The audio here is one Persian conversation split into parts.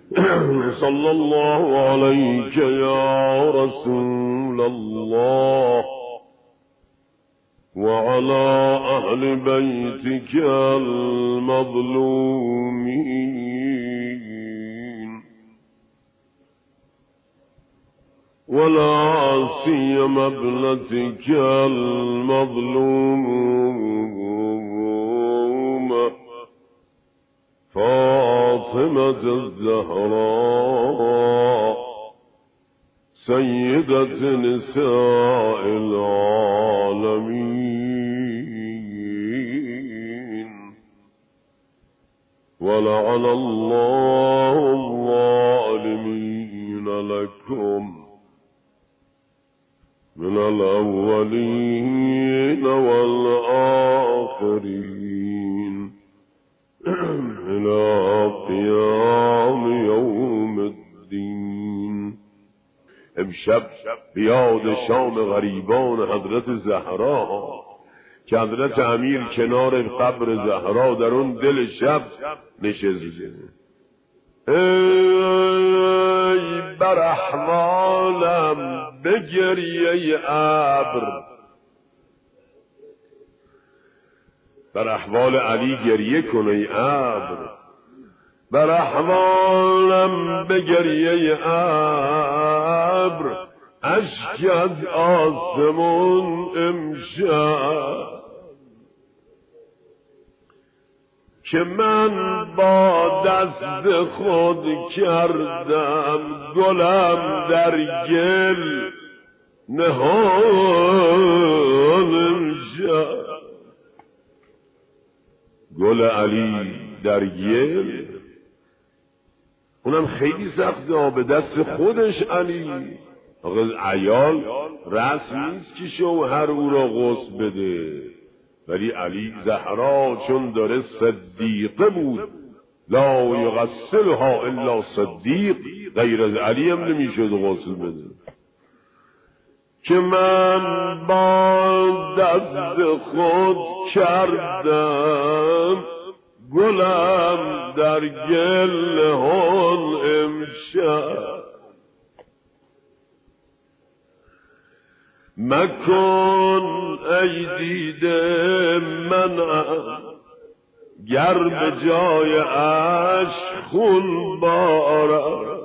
صلی الله علیک یا رسول الله وعلى اهل بیتک المظلومین ولا سیم ابنتک المظلوم فاطمة الزهراء سيدة نساء العالمين ولعن الله الظالمين لكم من الأولين والآخرين إلى قيام يوم الدين. امشب بیاد شام غریبان حضرت زهرا که حضرت امیر کنار قبر زهرا در اون دل شب نشسته. ای بر احوالم بگریه ابر، بر احوال علی گریه کنه ای ابر، بر احوالم بگریه ابر، اشک از آسمون امشب که من با دست خود کردم گلم در گل نهان امشب. گل علی در گل، اونم خیلی سخته به دست خودش علی. آقا عیال رسم نیست که شوهر او را غسل بده، ولی علی زهرا چون داره صدیقه بود، لا یغسلها الا صدیق، غیر از علی هم نمیشد غسل بده. که من با دست خود کردم گلم در گل هون امشب. مکن ای دیده منم گر به جای عشق خون بارم،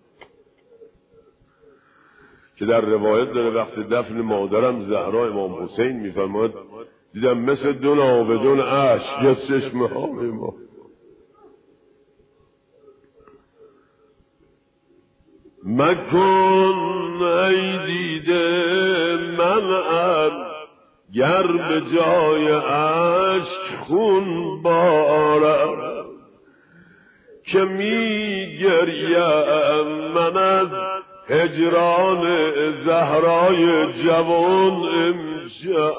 که در روایت داره وقت دفن مادرم زهرا امام حسین میفرماد دیدم مثل دو ناودون عشق یا چشمه ها ما. مکن ای دیده منم گر به جای عشق خون بارم، که می گریم من از هجران زهرای جوان امشب.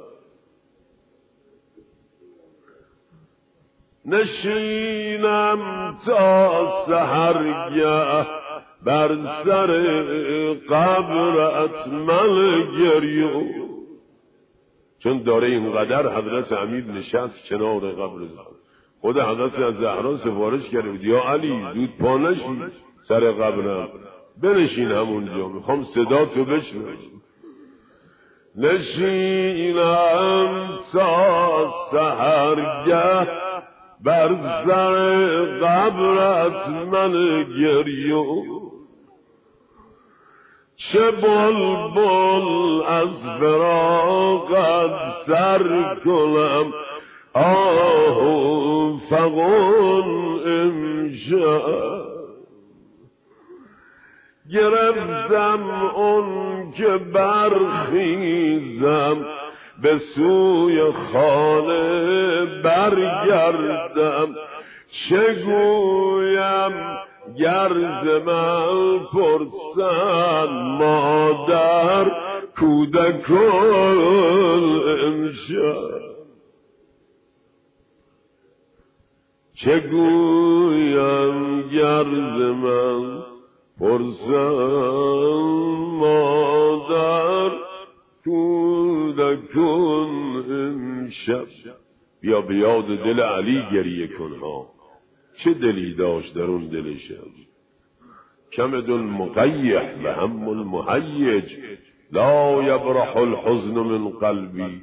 نشینم تا سحرگه بر سر قبرت من گریو، چون داره اینقدر حضرت امیر نشست کنار قبر زهرا. خود حضرت زهرا سفارش کرده بود یا علی زود پا نشی سر قبرم، بنشین همونجا، میخوام صدا تو بشنوم. نشینم تا سحرگه بر سر قبرت من گریو، چه بلبل از فراقت سر کنم آه فغان امشب. گرفتم اون که برخیزم به سوی خانه برگردم، چگویم گرز من پرسن مادر کودکان امشب. چگویم گرز من پرسن مادر کودکان امشب. بیا به یاد دل علی گریه کن ها، چه دلی داشت در اون دل شب. كمد مقيح وهم المهيج لا يبرح الحزن من قلبي.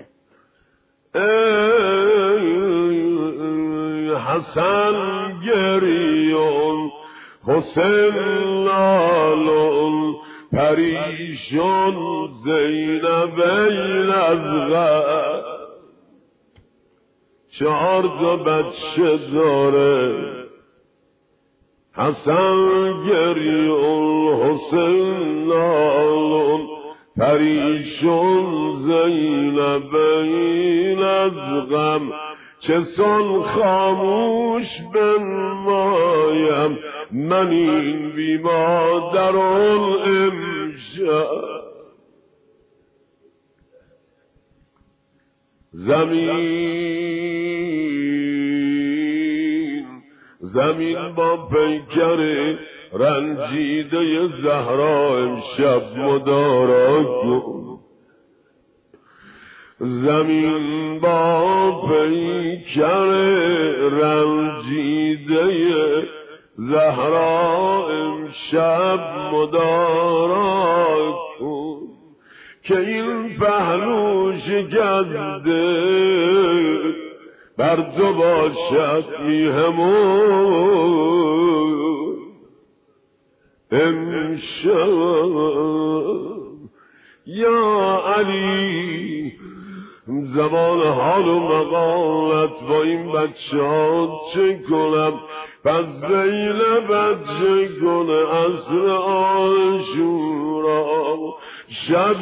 حسن گریون حسین لالون پریشون زینب الازغر 4 تا بچه داره. حسن گریون حسین لالون پریشون زینب الازغر چه سان خاموش بنمایم من این بی مادران امشب. زمین با پیکر رنجیده زهرا امشب مدارا کن. زمین با پیکر رنجیده زهرا امشب مدارا کن که این پهلو شکسته بر تو باشد میهمون امشب. یا علی زمان حال و مقامت با این بچه ها چه کنم؟ پس زینب چه کنه؟ عصر عاشورا شب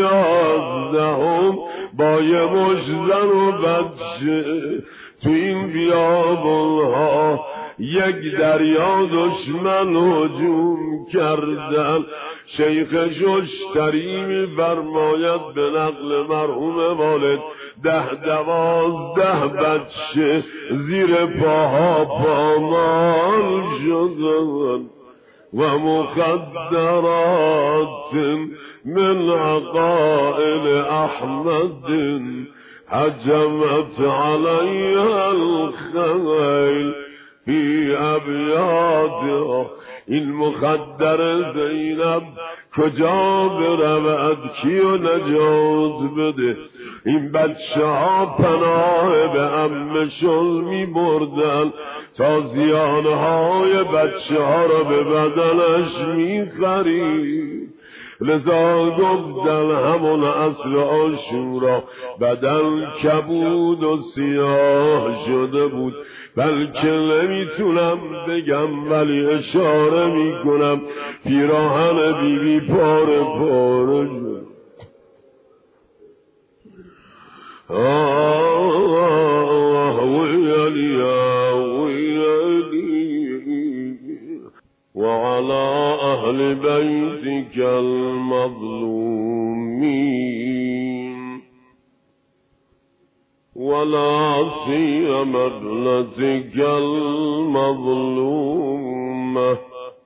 11 با یه مشت زن و بچه تو این بیابانها یک دریا دشمن هجوم کردن. شیخ ششتری می‌فرماید به نقل مرحوم والد 10-12 بچه زیر پاها پامال شدن و مخدرات من عقائل احمد حجمت علیها الخیل فی ابیاتها. این مخدر زینب کجا برود؟ کیو نجات بده؟ این بچه ها پناه به عمشون می بردن تا زیانهای بچه ها را به بدنش می خرید. لذا گفتن همون عصر عاشورا بدن کبود و سیاه شده بود. بلکه نمیتونم بگم ولی اشاره میکنم پیراهن بیبی پاره پاره شد. ویلی وعلى أهل بيتك المظلومين ولا سيما ابنتك المظلومة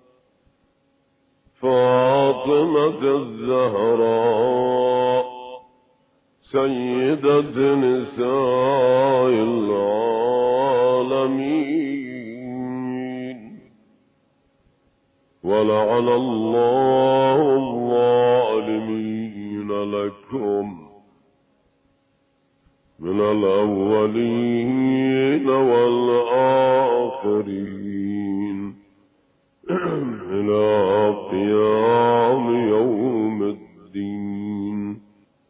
فاطمة الزهراء سيدة نساء العالمين. ولعن الله الظالمين لكم من الأولين والآخرين إلى قيام يوم الدين.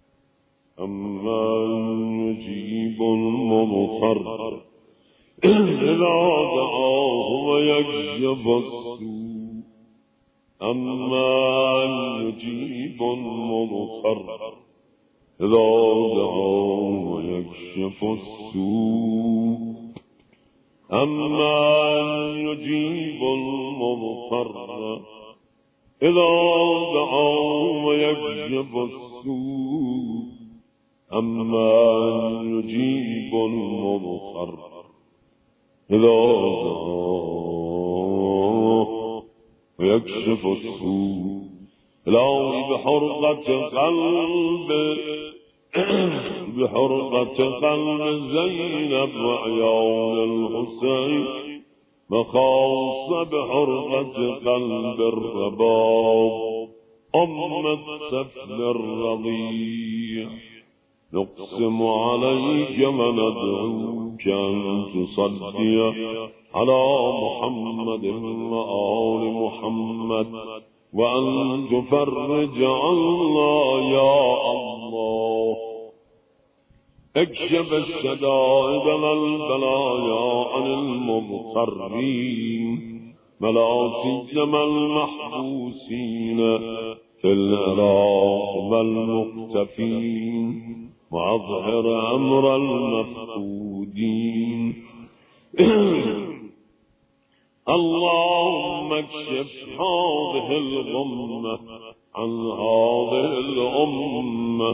أما يجيب المضطر إذا دعاه ويكشف السوء. أما يجيب المضطر إذا دعاه ويكشف السوء. أما يجيب المضطر إذا دعاه ويكشف السوء. أما يجيب المضطر إذا دعاه ويكشف السوء. إلهي بحرقة قلب زينب وعيون الحسين وخاص بحرقة قلب الرباب الطفل الرضيع نقسم عليك وندعوك أن تصلي على محمد وآل محمد وأن تفرج عنا يا الله. اكشف الشدائد والبلايا عن المضطرين ولا سيما المحبوسين في العراق والمختفين وأظهر أمر المفقودين. اللهم اكشف هذه الغمة عن هذه الأمة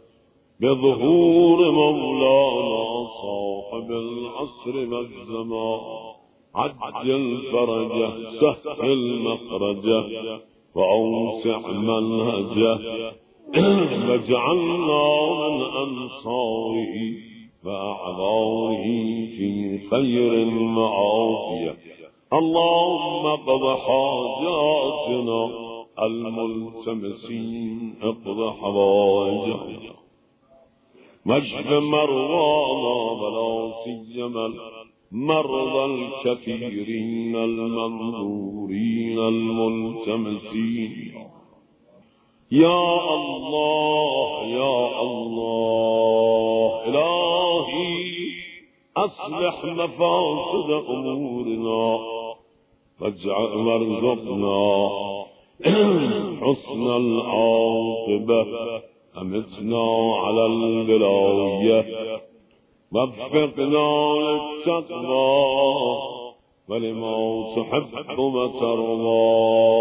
بظهور مولانا صاحب العصر والزمان. عجل فرجه، سهل مخرجه، وأوسع منهجه، واجعلنا من أنصاره وأعذاره في خير وعافية. اللهم اقض حاجاتنا الملتمسين، اقض حوائجنا، واشف مرضانا ولا سيما مرضى الكثيرين المنظورين الملتمسين. يا الله يا الله إلهي أصلح مفاسد أمورنا وارزقنا حسن العاقبة. أمتنا على الولاية، وفقنا للتقوى ولما تحب وترضى.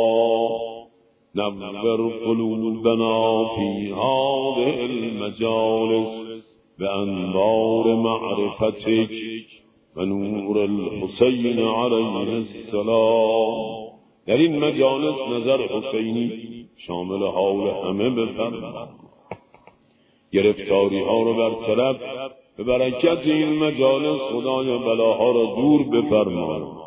نور قلوبنا في هذه المجالس بأنوار معرفتك ونور الحسين عليه السلام. در این مجالس نظر حسینی شامل حال همه بفرما. گرفتاری ها رو برطرف به برکت این مجالس خدای بلاها را دور بفرما.